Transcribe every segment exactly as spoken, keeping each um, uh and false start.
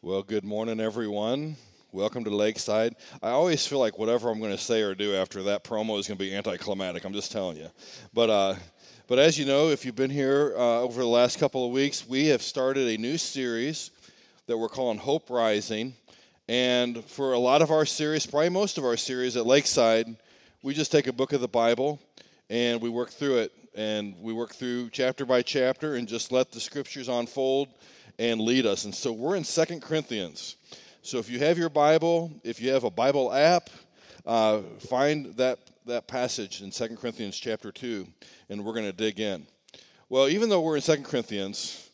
Well, good morning, everyone. Welcome to Lakeside. I always feel like whatever I'm going to say or do after that promo is going to be anticlimactic. I'm just telling you. But uh, but as you know, if you've been here uh, over the last couple of weeks, we have started a new series that we're calling Hope Rising. And for a lot of our series, probably most of our series at Lakeside, we just take a book of the Bible and we work through it. And we work through chapter by chapter and just let the scriptures unfold and lead us. And so we're in Second Corinthians. So if you have your Bible, if you have a Bible app, uh, find that, that passage in Second Corinthians chapter two, and we're going to dig in. Well, even though we're in Second Corinthians,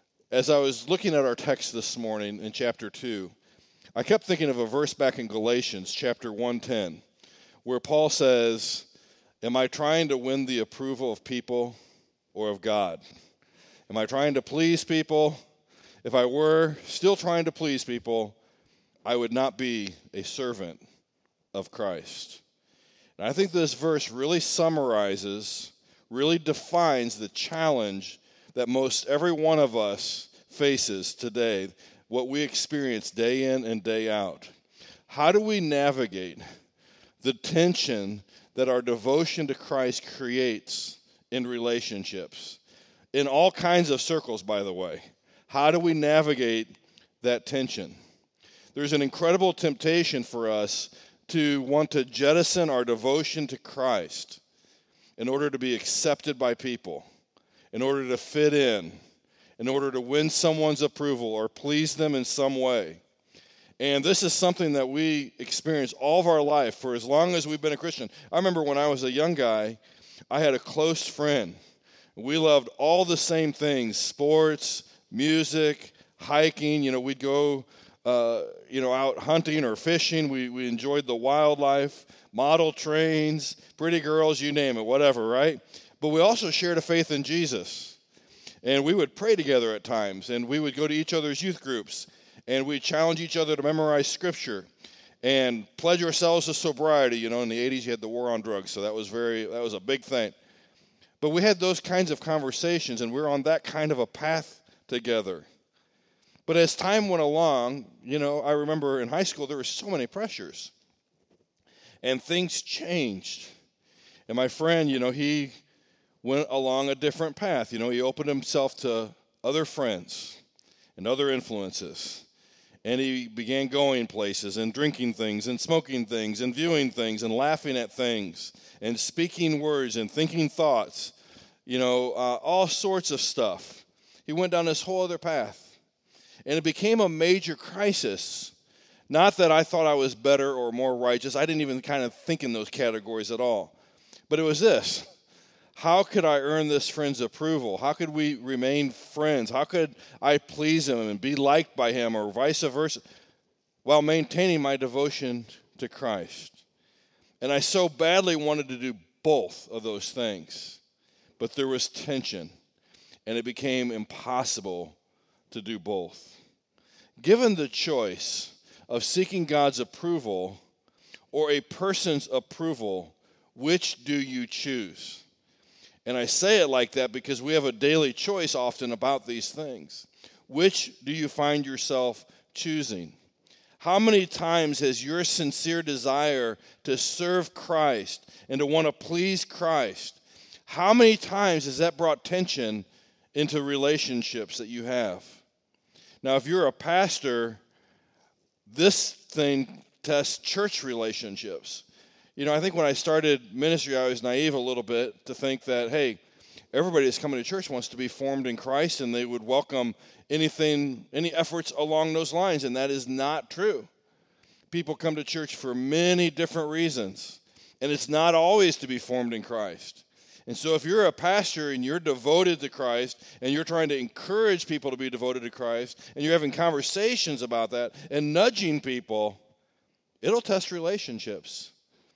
as I was looking at our text this morning in chapter two, I kept thinking of a verse back in Galatians chapter one ten, where Paul says, "Am I trying to win the approval of people or of God? Am I trying to please people? If I were still trying to please people, I would not be a servant of Christ." And I think this verse really summarizes, really defines the challenge that most every one of us faces today, what we experience day in and day out. How do we navigate the tension that our devotion to Christ creates in relationships? In all kinds of circles, by the way. How do we navigate that tension? There's an incredible temptation for us to want to jettison our devotion to Christ in order to be accepted by people, in order to fit in, in order to win someone's approval or please them in some way. And this is something that we experience all of our life for as long as we've been a Christian. I remember when I was a young guy, I had a close friend. We loved all the same things: sports, music, hiking. You know, we'd go, uh, you know, out hunting or fishing. We we enjoyed the wildlife, model trains, pretty girls, you name it, whatever, right? But we also shared a faith in Jesus. And we would pray together at times, and we would go to each other's youth groups, and we'd challenge each other to memorize Scripture and pledge ourselves to sobriety. You know, in the eighties, you had the war on drugs, so that was very that was a big thing. But we had those kinds of conversations, and we were on that kind of a path together. But as time went along, you know, I remember in high school there were so many pressures. And things changed. And my friend, you know, he went along a different path. You know, he opened himself to other friends and other influences. And he began going places and drinking things and smoking things and viewing things and laughing at things and speaking words and thinking thoughts, you know, uh, all sorts of stuff. He went down this whole other path. And it became a major crisis. Not that I thought I was better or more righteous. I didn't even kind of think in those categories at all. But it was this: how could I earn this friend's approval? How could we remain friends? How could I please him and be liked by him, or vice versa, while maintaining my devotion to Christ? And I so badly wanted to do both of those things. But there was tension, and it became impossible to do both. Given the choice of seeking God's approval or a person's approval, which do you choose? And I say it like that because we have a daily choice often about these things. Which do you find yourself choosing? How many times has your sincere desire to serve Christ and to want to please Christ, how many times has that brought tension into relationships that you have? Now, if you're a pastor, this thing tests church relationships. You know, I think when I started ministry, I was naive a little bit to think that, hey, everybody that's coming to church wants to be formed in Christ, and they would welcome anything, any efforts along those lines, and that is not true. People come to church for many different reasons, and it's not always to be formed in Christ. And so if you're a pastor and you're devoted to Christ and you're trying to encourage people to be devoted to Christ and you're having conversations about that and nudging people, it'll test relationships.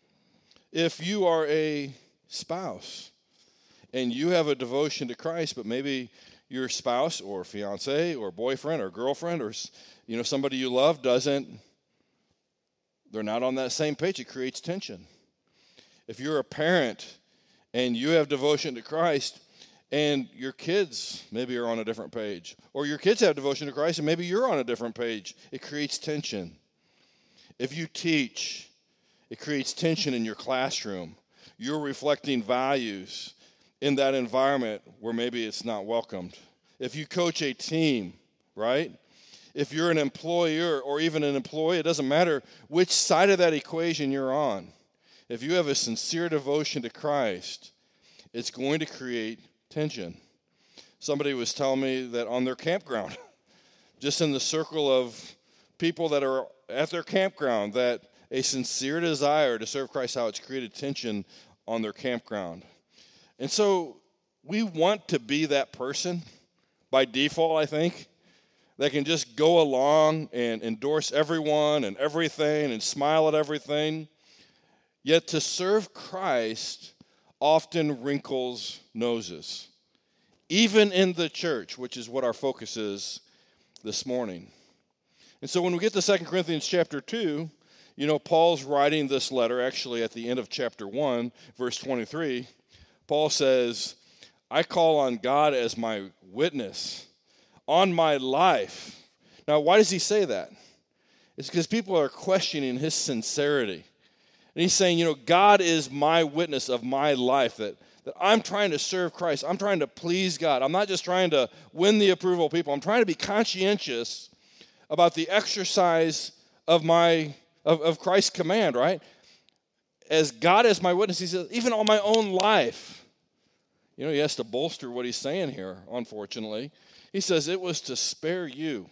If you are a spouse and you have a devotion to Christ, but maybe your spouse or fiance or boyfriend or girlfriend or, you know, somebody you love doesn't, they're not on that same page, it creates tension. If you're a parent and you have devotion to Christ and your kids maybe are on a different page. Or your kids have devotion to Christ, and maybe you're on a different page. It creates tension. If you teach, it creates tension in your classroom. You're reflecting values in that environment where maybe it's not welcomed. If you coach a team, right? If you're an employer or even an employee, it doesn't matter which side of that equation you're on. If you have a sincere devotion to Christ, it's going to create tension. Somebody was telling me that on their campground, just in the circle of people that are at their campground, that a sincere desire to serve Christ, how it's created tension on their campground. And so we want to be that person by default, I think, that can just go along and endorse everyone and everything and smile at everything. Yet to serve Christ often wrinkles noses, even in the church, which is what our focus is this morning. And so when we get to Second Corinthians chapter two, you know, Paul's writing this letter actually at the end of chapter one, verse twenty-three. Paul says, I call on God as my witness on my life. Now, why does he say that? It's because people are questioning his sincerity. And he's saying, you know, God is my witness of my life, that, that I'm trying to serve Christ. I'm trying to please God. I'm not just trying to win the approval of people. I'm trying to be conscientious about the exercise of my of, of Christ's command, right? As God is my witness, he says, even on my own life. You know, he has to bolster what he's saying here, unfortunately. He says, it was to spare you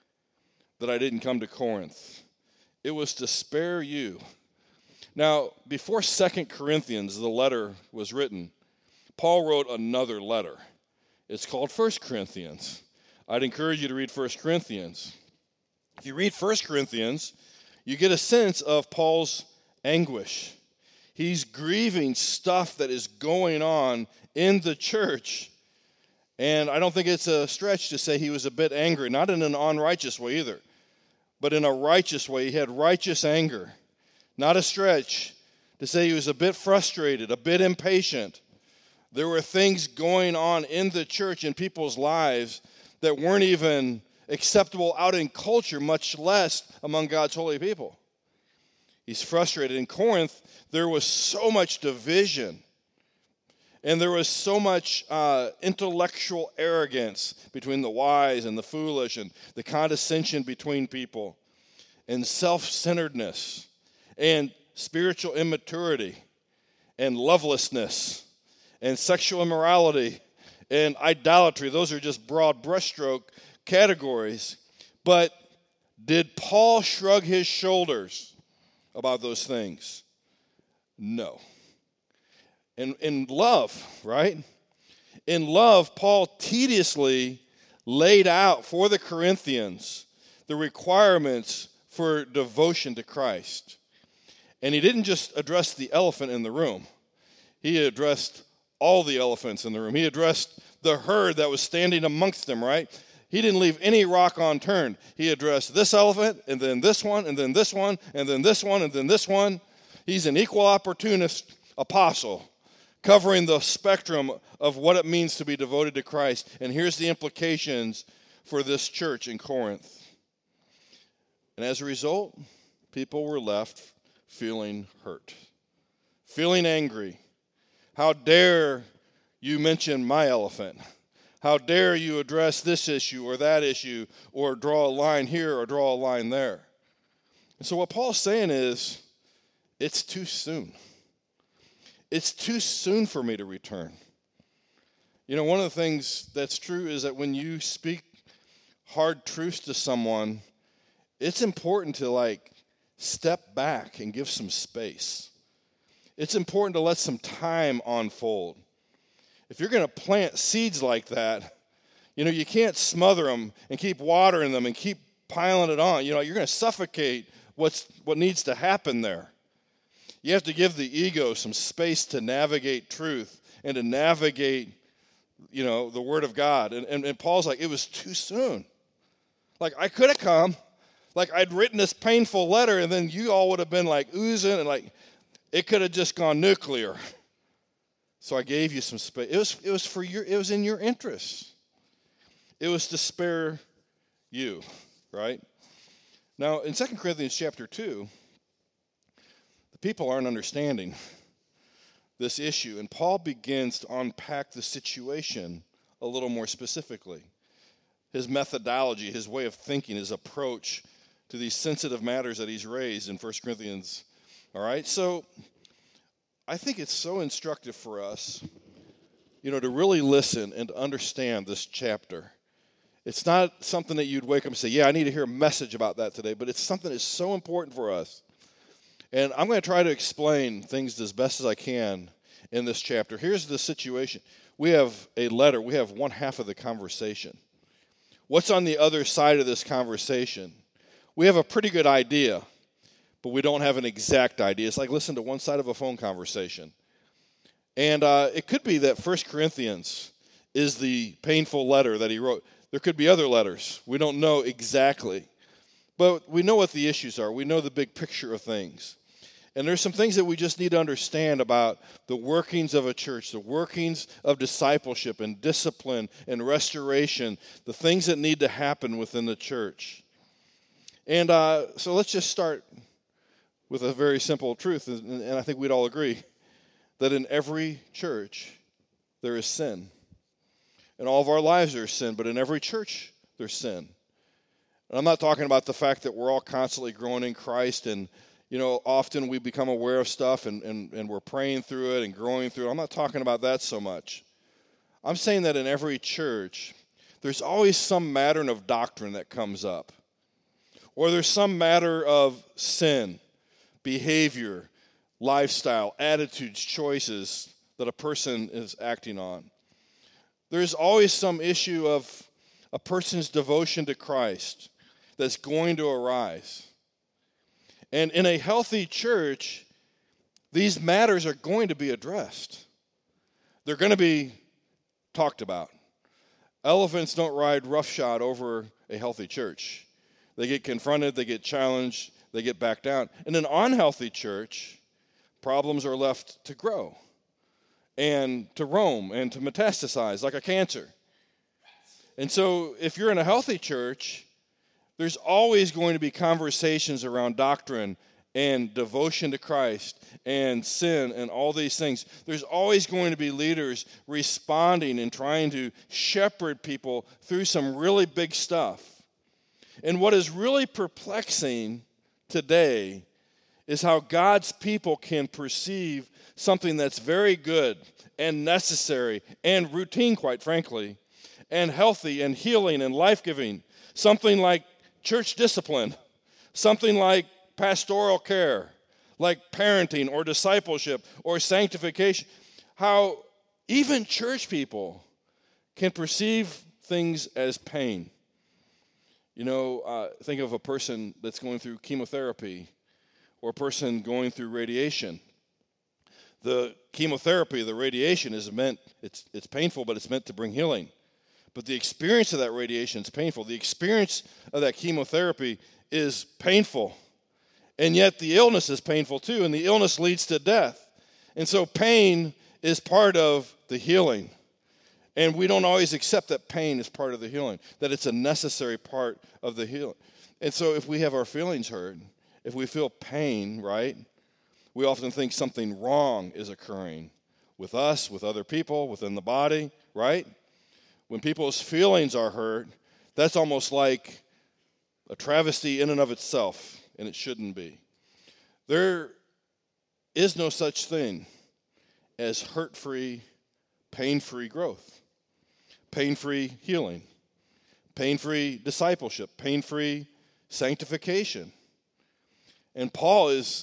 that I didn't come to Corinth. It was to spare you. Now, before Second Corinthians, the letter was written, Paul wrote another letter. It's called First Corinthians. I'd encourage you to read First Corinthians. If you read First Corinthians, you get a sense of Paul's anguish. He's grieving stuff that is going on in the church. And I don't think it's a stretch to say he was a bit angry, not in an unrighteous way either, but in a righteous way. He had righteous anger. Not a stretch to say he was a bit frustrated, a bit impatient. There were things going on in the church, in people's lives, that weren't even acceptable out in culture, much less among God's holy people. He's frustrated. In Corinth, there was so much division, and there was so much uh, intellectual arrogance between the wise and the foolish, and the condescension between people, and self-centeredness, and spiritual immaturity, and lovelessness, and sexual immorality, and idolatry. Those are just broad brushstroke categories. But did Paul shrug his shoulders about those things? No. In, in love, right? In love, Paul tediously laid out for the Corinthians the requirements for devotion to Christ. And he didn't just address the elephant in the room. He addressed all the elephants in the room. He addressed the herd that was standing amongst them, right? He didn't leave any rock unturned. He addressed this elephant, and then this one, and then this one, and then this one, and then this one. He's an equal opportunist apostle, covering the spectrum of what it means to be devoted to Christ. And here's the implications for this church in Corinth. And as a result, people were left feeling hurt, feeling angry. How dare you mention my elephant? How dare you address this issue or that issue, or draw a line here or draw a line there? And so what Paul's saying is, it's too soon. It's too soon for me to return. You know, one of the things that's true is that when you speak hard truths to someone, it's important to like step back and give some space. It's important to let some time unfold. If you're going to plant seeds like that, you know, you can't smother them and keep watering them and keep piling it on. You know, you're going to suffocate what's what needs to happen there. You have to give the ego some space to navigate truth and to navigate, you know, the Word of God. And, and, and Paul's like, it was too soon. Like, I could have come. Like, I'd written this painful letter, and then you all would have been like oozing, and like, it could have just gone nuclear. So I gave you some space. It was, it was for your, it was in your interest. It was to spare you, right? Now, in Second Corinthians chapter two, the people aren't understanding this issue, and Paul begins to unpack the situation a little more specifically. His methodology, his way of thinking, his approach to these sensitive matters that he's raised in First Corinthians. All right, so I think it's so instructive for us, you know, to really listen and to understand this chapter. It's not something that you'd wake up and say, yeah, I need to hear a message about that today, but it's something that's so important for us. And I'm going to try to explain things as best as I can in this chapter. Here's the situation. We have a letter. We have one half of the conversation. What's on the other side of this conversation? We have a pretty good idea, but we don't have an exact idea. It's like listen to one side of a phone conversation. And uh, it could be that First Corinthians is the painful letter that he wrote. There could be other letters. We don't know exactly. But we know what the issues are. We know the big picture of things. And there's some things that we just need to understand about the workings of a church, the workings of discipleship and discipline and restoration, the things that need to happen within the church. And uh, so let's just start with a very simple truth, and, and I think we'd all agree that in every church there is sin. In all of our lives there's sin, but in every church there's sin. And I'm not talking about the fact that we're all constantly growing in Christ and, you know, often we become aware of stuff and, and, and we're praying through it and growing through it. I'm not talking about that so much. I'm saying that in every church, there's always some matter of doctrine that comes up. Or there's some matter of sin, behavior, lifestyle, attitudes, choices that a person is acting on. There's always some issue of a person's devotion to Christ that's going to arise. And in a healthy church, these matters are going to be addressed. They're going to be talked about. Elephants don't ride roughshod over a healthy church. They get confronted, they get challenged, they get back down. In an unhealthy church, problems are left to grow and to roam and to metastasize like a cancer. And so if you're in a healthy church, there's always going to be conversations around doctrine and devotion to Christ and sin and all these things. There's always going to be leaders responding and trying to shepherd people through some really big stuff. And what is really perplexing today is how God's people can perceive something that's very good and necessary and routine, quite frankly, and healthy and healing and life-giving, something like church discipline, something like pastoral care, like parenting or discipleship or sanctification, how even church people can perceive things as pain. You know, uh, think of a person that's going through chemotherapy or a person going through radiation. The chemotherapy, the radiation is meant, it's, it's painful, but it's meant to bring healing. But the experience of that radiation is painful. The experience of that chemotherapy is painful. And yet the illness is painful too, and the illness leads to death. And so pain is part of the healing. And we don't always accept that pain is part of the healing, that it's a necessary part of the healing. And so if we have our feelings hurt, if we feel pain, right, we often think something wrong is occurring with us, with other people, within the body, right? When people's feelings are hurt, that's almost like a travesty in and of itself, and it shouldn't be. There is no such thing as hurt-free, pain-free growth, pain-free healing, pain-free discipleship, pain-free sanctification. And Paul is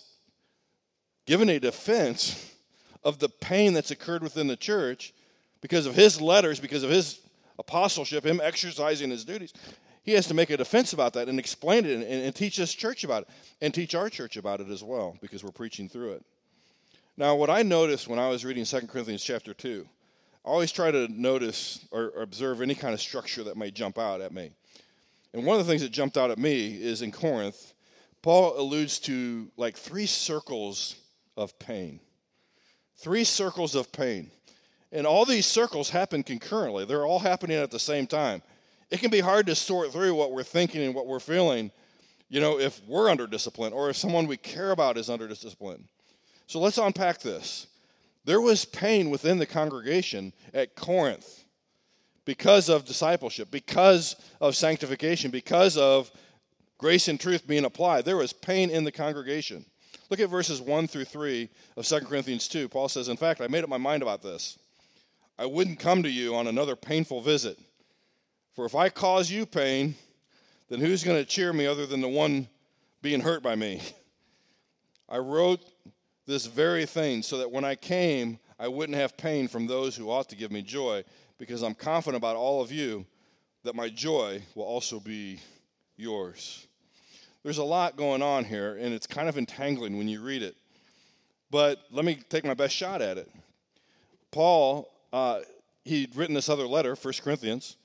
given a defense of the pain that's occurred within the church because of his letters, because of his apostleship, him exercising his duties. He has to make a defense about that and explain it and, and teach this church about it and teach our church about it as well because we're preaching through it. Now, what I noticed when I was reading Second Corinthians chapter two, I always try to notice or, or observe any kind of structure that may jump out at me. And one of the things that jumped out at me is in Corinth, Paul alludes to like three circles of pain. Three circles of pain. And all these circles happen concurrently. They're all happening at the same time. It can be hard to sort through what we're thinking and what we're feeling, you know, if we're under discipline or if someone we care about is under discipline. So let's unpack this. There was pain within the congregation at Corinth because of discipleship, because of sanctification, because of grace and truth being applied. There was pain in the congregation. Look at verses one through three of Second Corinthians two. Paul says, in fact, I made up my mind about this. I wouldn't come to you on another painful visit. For if I cause you pain, then who's going to cheer me other than the one being hurt by me? I wrote this very thing so that when I came, I wouldn't have pain from those who ought to give me joy, because I'm confident about all of you that my joy will also be yours. There's a lot going on here, and it's kind of entangling when you read it. But let me take my best shot at it. Paul, uh, he'd written this other letter, First Corinthians,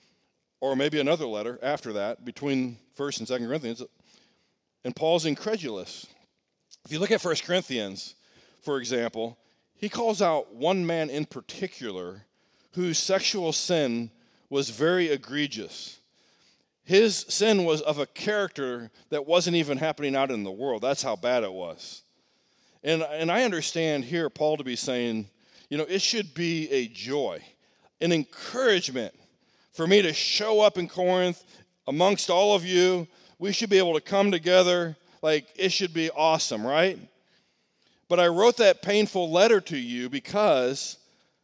or maybe another letter after that, between First and Second Corinthians, and Paul's incredulous. If you look at First Corinthians, for example, he calls out one man in particular whose sexual sin was very egregious. His sin was of a character that wasn't even happening out in the world. That's how bad it was. And, and I understand here Paul to be saying, you know, it should be a joy, an encouragement for me to show up in Corinth amongst all of you. We should be able to come together. Like, it should be awesome, right? But I wrote that painful letter to you because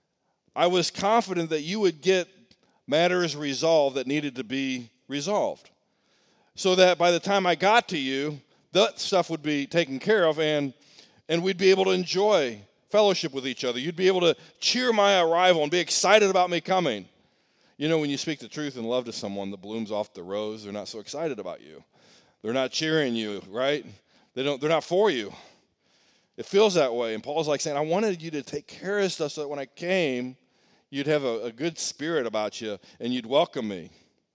I was confident that you would get matters resolved that needed to be resolved. So that by the time I got to you, that stuff would be taken care of, and, and we'd be able to enjoy fellowship with each other. You'd be able to cheer my arrival and be excited about me coming. You know, when you speak the truth and love to someone that blooms off the rose, they're not so excited about you. They're not cheering you, right? They don't, they're not for you. It feels that way. And Paul's like saying, I wanted you to take care of stuff so that when I came, you'd have a, a good spirit about you and you'd welcome me.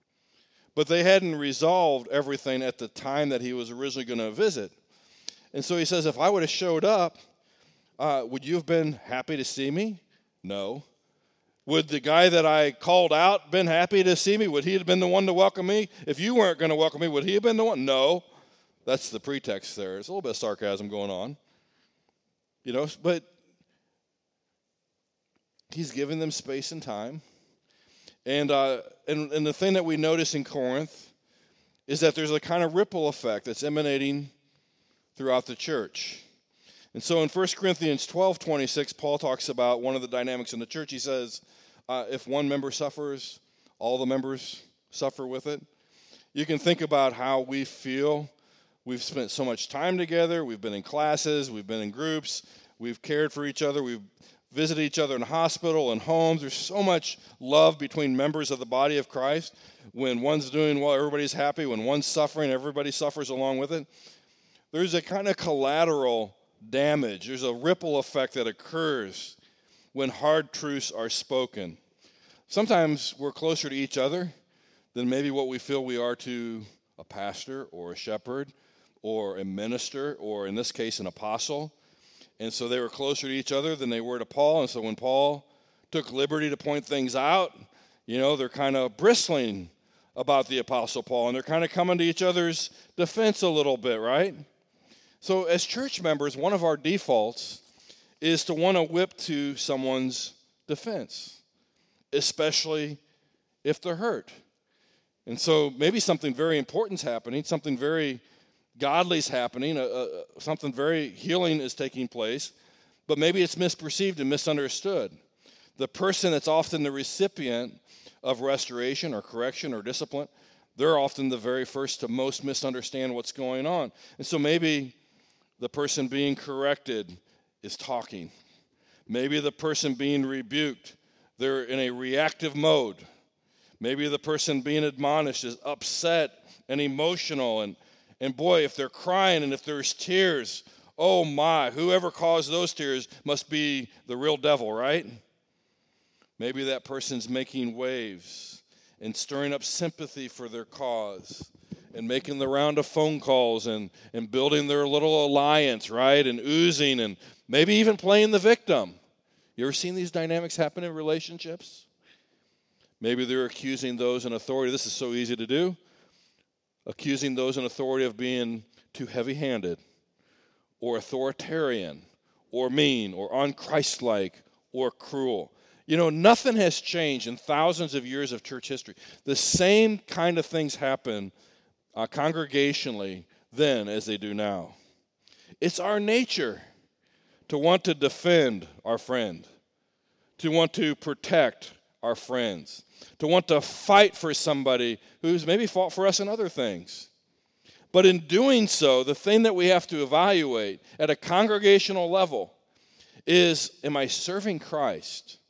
But they hadn't resolved everything at the time that he was originally going to visit. And so he says, if I would have showed up, uh, would you have been happy to see me? No. Would the guy that I called out been happy to see me? Would he have been the one to welcome me? If you weren't going to welcome me, would he have been the one? No. That's the pretext there. There's a little bit of sarcasm going on. You know, but he's giving them space and time. And, uh, and, and the thing that we notice in Corinth is that there's a kind of ripple effect that's emanating throughout the church. And so in First Corinthians twelve twenty-six, Paul talks about one of the dynamics in the church. He says, uh, if one member suffers, all the members suffer with it. You can think about how we feel. We've spent so much time together. We've been in classes. We've been in groups. We've cared for each other. We've visited each other in hospital and homes. There's so much love between members of the body of Christ. When one's doing well, everybody's happy. When one's suffering, everybody suffers along with it. There's a kind of collateral damage. There's a ripple effect that occurs when hard truths are spoken. Sometimes we're closer to each other than maybe what we feel we are to a pastor or a shepherd or a minister or, in this case, an apostle. And so they were closer to each other than they were to Paul. And so when Paul took liberty to point things out, you know, they're kind of bristling about the Apostle Paul. And they're kind of coming to each other's defense a little bit, right? So as church members, one of our defaults is to want to whip to someone's defense, especially if they're hurt. And so maybe something very important's happening, something very godly's happening, uh, uh, something very healing is taking place, but maybe it's misperceived and misunderstood. The person that's often the recipient of restoration or correction or discipline, they're often the very first to most misunderstand what's going on. And so maybe the person being corrected is talking. Maybe the person being rebuked, they're in a reactive mode. Maybe the person being admonished is upset and emotional. And, and boy, if they're crying and if there's tears, oh my, whoever caused those tears must be the real devil, right? Maybe that person's making waves and stirring up sympathy for their cause and making the round of phone calls and, and building their little alliance, right? And oozing and maybe even playing the victim. You ever seen these dynamics happen in relationships? Maybe they're accusing those in authority. This is so easy to do. Accusing those in authority of being too heavy-handed or authoritarian or mean or unchristlike or cruel. You know, nothing has changed in thousands of years of church history. The same kind of things happen uh, congregationally then as they do now. It's our nature to want to defend our friend, to want to protect our friends, to want to fight for somebody who's maybe fought for us in other things. But in doing so, the thing that we have to evaluate at a congregational level is, am I serving Christ?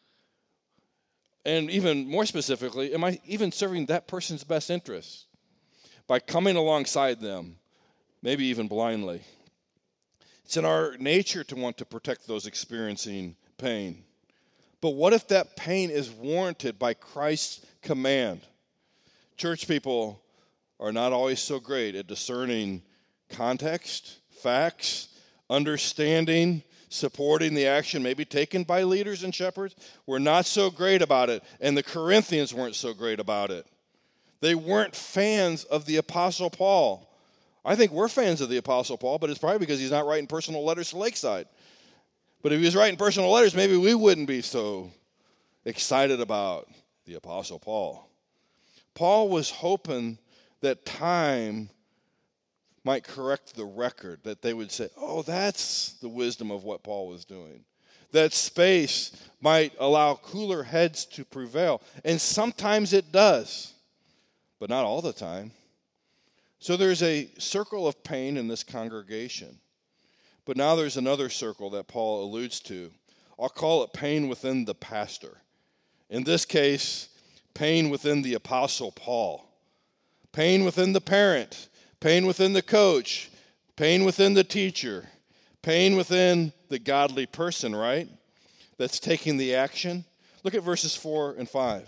And even more specifically, am I even serving that person's best interests by coming alongside them, maybe even blindly? It's in our nature to want to protect those experiencing pain. But what if that pain is warranted by Christ's command? Church people are not always so great at discerning context, facts, understanding, supporting the action maybe taken by leaders and shepherds. We're not so great about it, and the Corinthians weren't so great about it. They weren't fans of the Apostle Paul. I think we're fans of the Apostle Paul, but it's probably because he's not writing personal letters to Lakeside. But if he was writing personal letters, maybe we wouldn't be so excited about the Apostle Paul. Paul was hoping that time might correct the record, that they would say, oh, that's the wisdom of what Paul was doing. That space might allow cooler heads to prevail. And sometimes it does, but not all the time. So there's a circle of pain in this congregation. But now there's another circle that Paul alludes to. I'll call it pain within the pastor. In this case, pain within the Apostle Paul. Pain within the parent. Pain within the coach. Pain within the teacher. Pain within the godly person, right? That's taking the action. Look at verses four and five.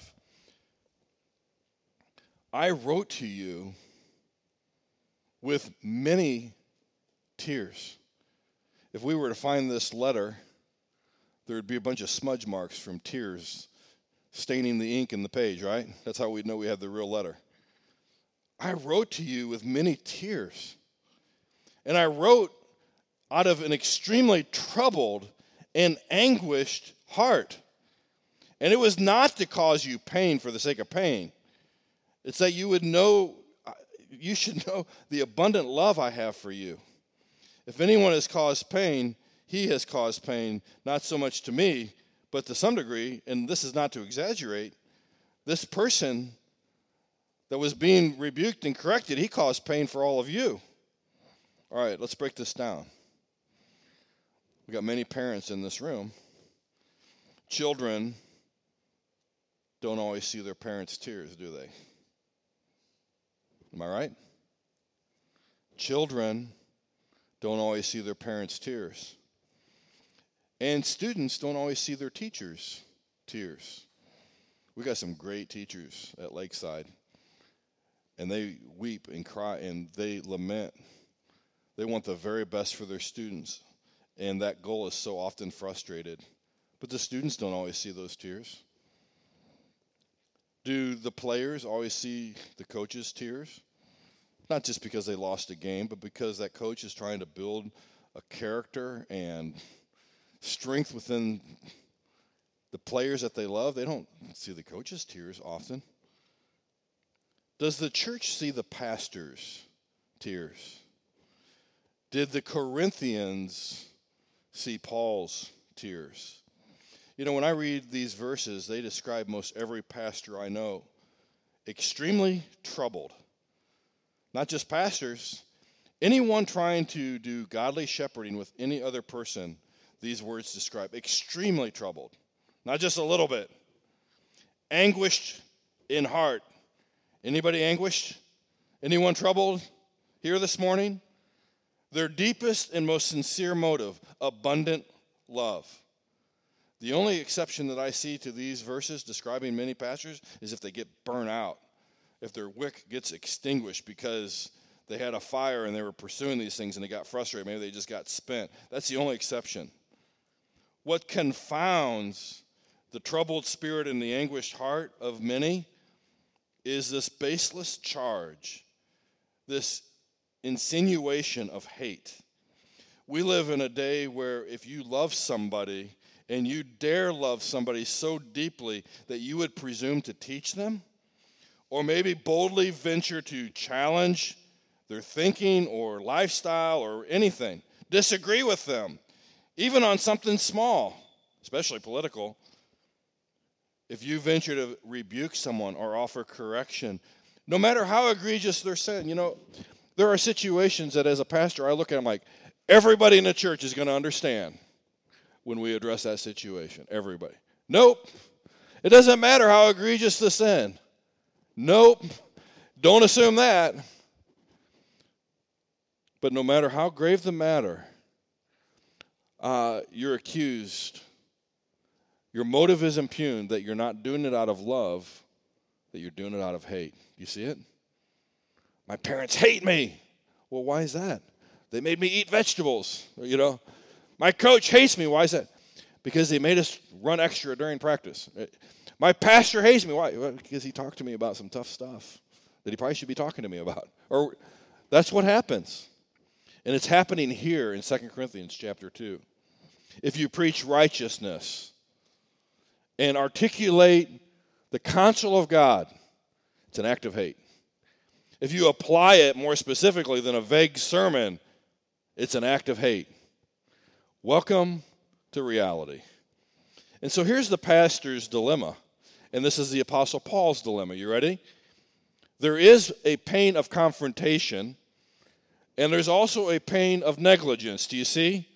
I wrote to you with many tears. If we were to find this letter, there would be a bunch of smudge marks from tears staining the ink in the page, right? That's how we'd know we had the real letter. I wrote to you with many tears. And I wrote out of an extremely troubled and anguished heart. And it was not to cause you pain for the sake of pain. It's that you would know, you should know the abundant love I have for you. If anyone has caused pain, he has caused pain, not so much to me, but to some degree, and this is not to exaggerate, this person that was being rebuked and corrected, he caused pain for all of you. All right, let's break this down. We got many parents in this room. Children don't always see their parents' tears, do they? Am I right? Children don't always see their parents' tears. And students don't always see their teachers' tears. We got some great teachers at Lakeside. And they weep and cry and they lament. They want the very best for their students. And that goal is so often frustrated. But the students don't always see those tears. Do the players always see the coach's tears? Not just because they lost a game, but because that coach is trying to build a character and strength within the players that they love. They don't see the coach's tears often. Does the church see the pastor's tears? Did the Corinthians see Paul's tears? You know, when I read these verses, they describe most every pastor I know extremely troubled. Not just pastors. Anyone trying to do godly shepherding with any other person, these words describe extremely troubled. Not just a little bit. Anguished in heart. Anybody anguished? Anyone troubled here this morning? Their deepest and most sincere motive, abundant love. The only exception that I see to these verses describing many pastors is if they get burnt out. If their wick gets extinguished because they had a fire and they were pursuing these things and they got frustrated. Maybe they just got spent. That's the only exception. what confounds the troubled spirit and the anguished heart of many is this baseless charge, this insinuation of hate. We live in a day where if you love somebody and you dare love somebody so deeply that you would presume to teach them, or maybe boldly venture to challenge their thinking or lifestyle or anything, disagree with them, even on something small, especially political. If you venture to rebuke someone or offer correction, no matter how egregious their sin, you know, there are situations that as a pastor I look at, I'm like, everybody in the church is going to understand when we address that situation. Everybody. Nope. It doesn't matter how egregious the sin. Nope. Don't assume that. But no matter how grave the matter, uh, you're accused. Your motive is impugned that you're not doing it out of love, that you're doing it out of hate. You see it? My parents hate me. Well, why is that? They made me eat vegetables, you know. My coach hates me. Why is that? Because they made us run extra during practice. My pastor hates me. Why? Well, because he talked to me about some tough stuff that he probably should be talking to me about. Or that's what happens. And it's happening here in Second Corinthians chapter two. If you preach righteousness and articulate the counsel of God, it's an act of hate. If you apply it more specifically than a vague sermon, it's an act of hate. Welcome to reality. And so here's the pastor's dilemma, and this is the Apostle Paul's dilemma. You ready? There is a pain of confrontation, and there's also a pain of negligence. Do you see?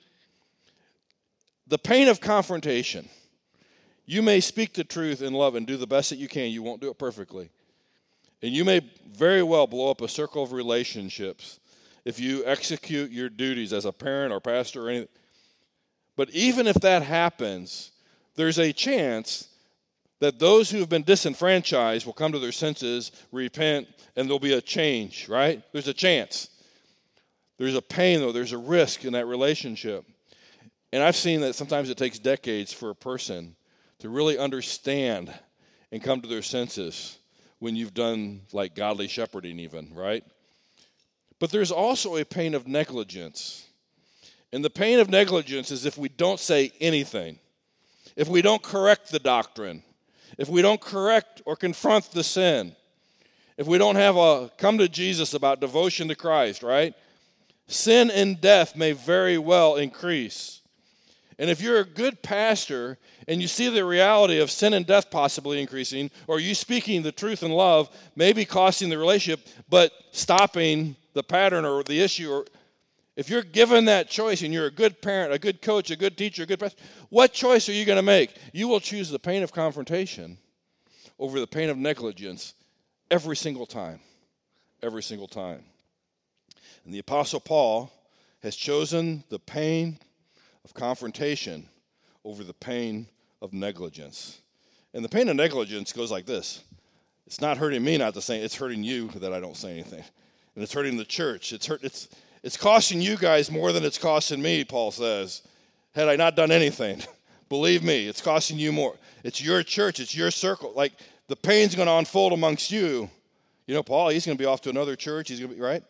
The pain of confrontation. You may speak the truth in love and do the best that you can. You won't do it perfectly. And you may very well blow up a circle of relationships if you execute your duties as a parent or pastor or anything. But even if that happens, there's a chance that those who have been disenfranchised will come to their senses, repent, and there'll be a change, right? There's a chance. There's a pain, though. There's a risk in that relationship. And I've seen that sometimes it takes decades for a person to really understand and come to their senses when you've done like godly shepherding even, right? But there's also a pain of negligence. And the pain of negligence is if we don't say anything, if we don't correct the doctrine, if we don't correct or confront the sin, if we don't have a come to Jesus about devotion to Christ, right? Sin and death may very well increase. And if you're a good pastor and you see the reality of sin and death possibly increasing, or you speaking the truth in love may be costing the relationship, but stopping the pattern or the issue, or if you're given that choice and you're a good parent, a good coach, a good teacher, a good pastor, what choice are you going to make? You will choose the pain of confrontation over the pain of negligence every single time. Every single time. And the Apostle Paul has chosen the pain of confrontation over the pain of negligence. And the pain of negligence goes like this. It's not hurting me not to say, it's hurting you that I don't say anything. And it's hurting the church. It's hurt, it's it's costing you guys more than it's costing me, Paul says. Had I not done anything, believe me, it's costing you more. It's your church, it's your circle. Like the pain's going to unfold amongst you. You know, Paul, he's going to be off to another church. He's going to be, right?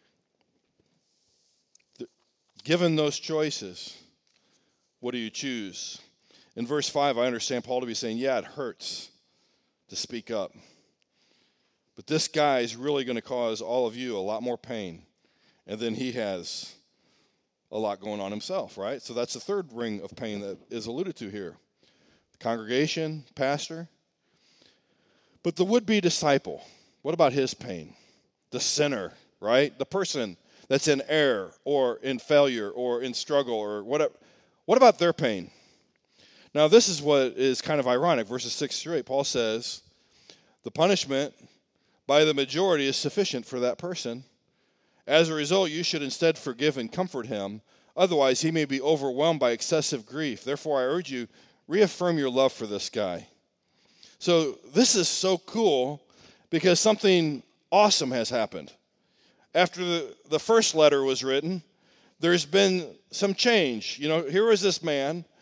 The, given those choices, what do you choose? In verse five, I understand Paul to be saying, yeah, it hurts to speak up. But this guy is really going to cause all of you a lot more pain. And then he has a lot going on himself, right? So that's the third ring of pain that is alluded to here. The congregation, pastor. But the would-be disciple, what about his pain? The sinner, right? The person that's in error or in failure or in struggle or whatever. What about their pain? Now, this is what is kind of ironic. Verses six through eight, Paul says, the punishment by the majority is sufficient for that person. As a result, you should instead forgive and comfort him. Otherwise, he may be overwhelmed by excessive grief. Therefore, I urge you, reaffirm your love for this guy. So this is so cool because something awesome has happened. After the, the first letter was written, there's been some change. You know, here was this man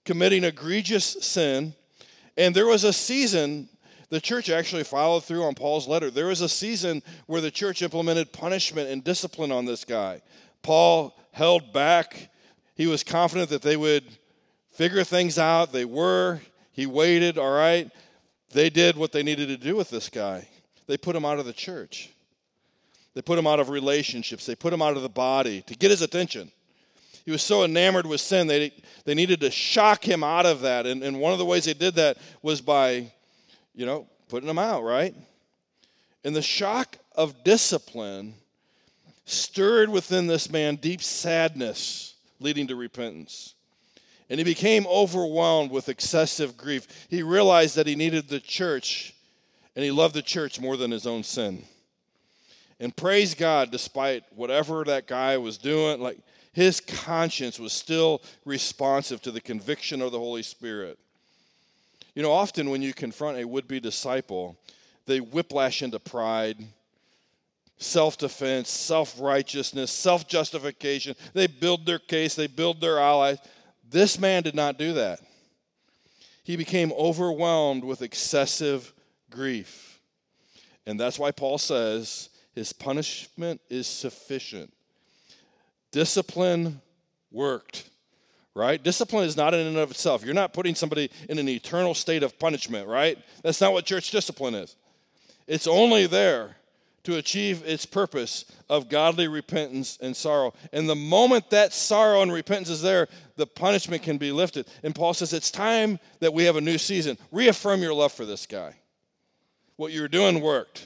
committing egregious sin. And there was a season, the church actually followed through on Paul's letter. There was a season where the church implemented punishment and discipline on this guy. Paul held back. He was confident that they would figure things out. They were. He waited, all right. They did what they needed to do with this guy. They put him out of the church. They put him out of relationships. They put him out of the body to get his attention. He was so enamored with sin, they, they needed to shock him out of that. And, and one of the ways they did that was by, you know, putting him out, right? And the shock of discipline stirred within this man deep sadness, leading to repentance. And he became overwhelmed with excessive grief. He realized that he needed the church, and he loved the church more than his own sin. And praise God, despite whatever that guy was doing, like his conscience was still responsive to the conviction of the Holy Spirit. You know, often when you confront a would-be disciple, they whiplash into pride, self-defense, self-righteousness, self-justification. They build their case, they build their allies. This man did not do that. He became overwhelmed with excessive grief. And that's why Paul says his punishment is sufficient. Discipline worked, right? Discipline is not in and of itself. You're not putting somebody in an eternal state of punishment, right? That's not what church discipline is. It's only there to achieve its purpose of godly repentance and sorrow. And the moment that sorrow and repentance is there, the punishment can be lifted. And Paul says it's time that we have a new season. Reaffirm your love for this guy. What you were doing worked.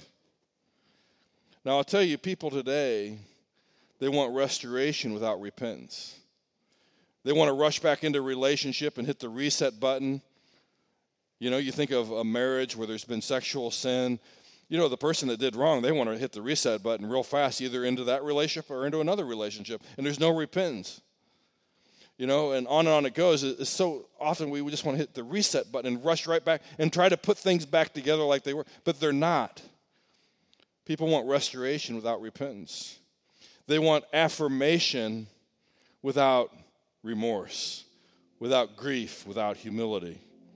Now, I'll tell you, people today, they want restoration without repentance. They want to rush back into a relationship and hit the reset button. You know, you think of a marriage where there's been sexual sin. You know, the person that did wrong, they want to hit the reset button real fast, either into that relationship or into another relationship, and there's no repentance. You know, and on and on it goes. It's so often we just want to hit the reset button and rush right back and try to put things back together like they were, but they're not. People want restoration without repentance. They want affirmation without remorse, without grief, without humility.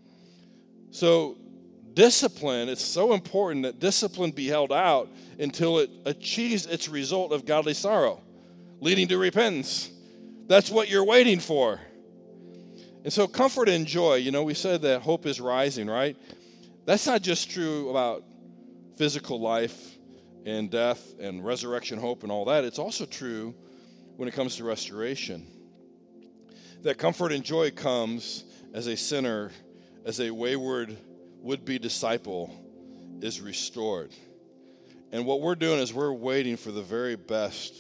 So discipline, it's so important that discipline be held out until it achieves its result of godly sorrow, leading to repentance. That's what you're waiting for. And so comfort and joy, you know, we said that hope is rising, right? That's not just true about physical life and death and resurrection hope and all that. It's also true when it comes to restoration. That comfort and joy comes as a sinner, as a wayward would-be disciple is restored. And what we're doing is we're waiting for the very best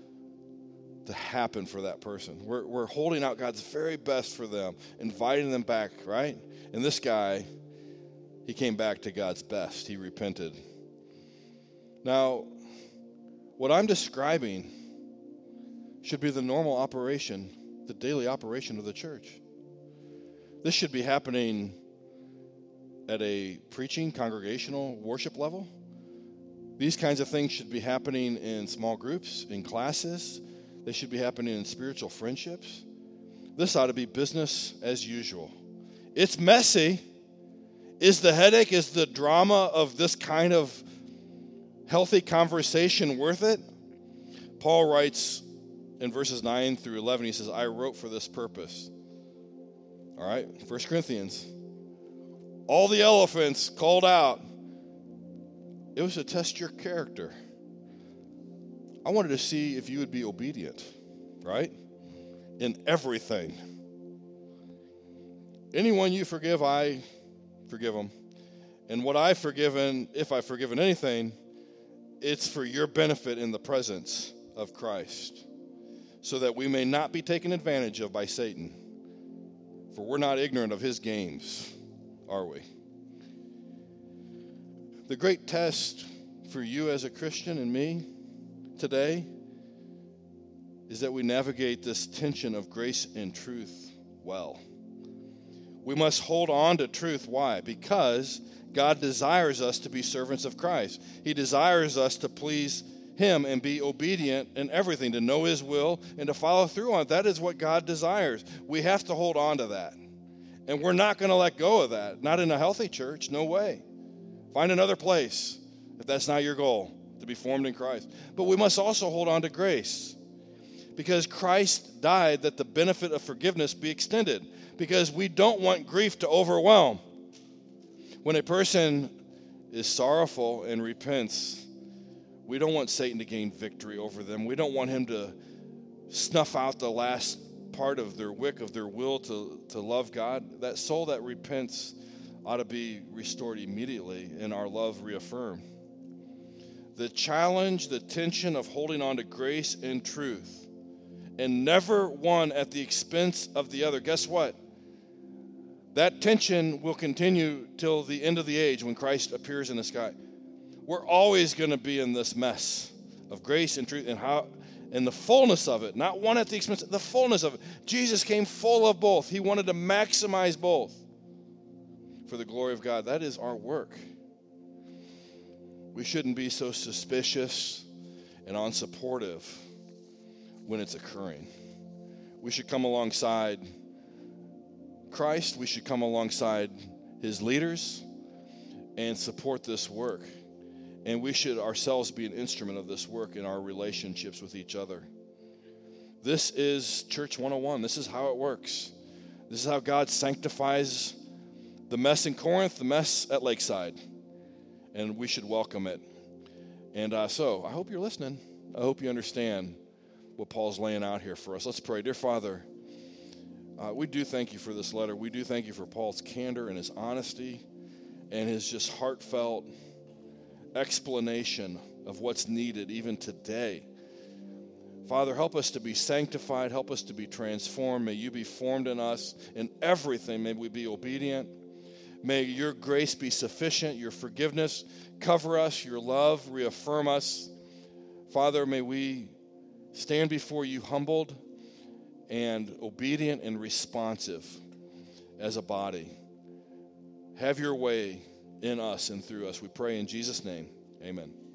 to happen for that person. We're, we're holding out God's very best for them, inviting them back, right? And this guy, he came back to God's best. He repented. Now, what I'm describing should be the normal operation, the daily operation of the church. This should be happening at a preaching, congregational worship level. These kinds of things should be happening in small groups, in classes. They should be happening in spiritual friendships. This ought to be business as usual. It's messy. Is the headache, is the drama of this kind of healthy conversation worth it? Paul writes in verses nine through eleven, he says, I wrote for this purpose. All right, First Corinthians. All the elephants called out. It was to test your character. I wanted to see if you would be obedient, right? In everything. Anyone you forgive, I forgive them. And what I've forgiven, if I've forgiven anything, it's for your benefit in the presence of Christ, so that we may not be taken advantage of by Satan. For we're not ignorant of his games, are we? The great test for you as a Christian and me today is that we navigate this tension of grace and truth well. We must hold on to truth. Why? Because God desires us to be servants of Christ. He desires us to please him and be obedient in everything, to know his will and to follow through on it. That is what God desires. We have to hold on to that. And we're not going to let go of that. Not in a healthy church. No way. Find another place if that's not your goal, to be formed in Christ. But we must also hold on to grace, because Christ died that the benefit of forgiveness be extended, because we don't want grief to overwhelm. When a person is sorrowful and repents, we don't want Satan to gain victory over them. We don't want him to snuff out the last part of their wick, of their will to, to love God. That soul that repents ought to be restored immediately and our love reaffirmed. The challenge, the tension of holding on to grace and truth, and never one at the expense of the other. Guess what? That tension will continue till the end of the age when Christ appears in the sky. We're always going to be in this mess of grace and truth and how, and the fullness of it, not one at the expense, the fullness of it. Jesus came full of both. He wanted to maximize both for the glory of God. That is our work. We shouldn't be so suspicious and unsupportive when it's occurring. We should come alongside Christ. We should come alongside his leaders and support this work. And we should ourselves be an instrument of this work in our relationships with each other. This is Church one oh one. This is how it works. This is how God sanctifies the mess in Corinth, the mess at Lakeside. And we should welcome it. And uh, so I hope you're listening. I hope you understand what Paul's laying out here for us. Let's pray. Dear Father, uh, we do thank you for this letter. We do thank you for Paul's candor and his honesty and his just heartfelt explanation of what's needed even today. Father, help us to be sanctified. Help us to be transformed. May you be formed in us in everything. May we be obedient. May your grace be sufficient, your forgiveness cover us, your love reaffirm us. Father, may we stand before you humbled and obedient and responsive as a body. Have your way in us and through us. We pray in Jesus' name. Amen.